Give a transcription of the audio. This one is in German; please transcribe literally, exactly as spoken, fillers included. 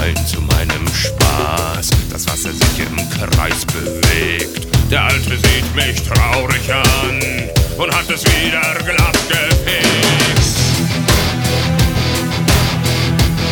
Rhein zu meinem Spaß. Das Wasser sich im Kreis bewegt. Der Alte sieht mich traurig an.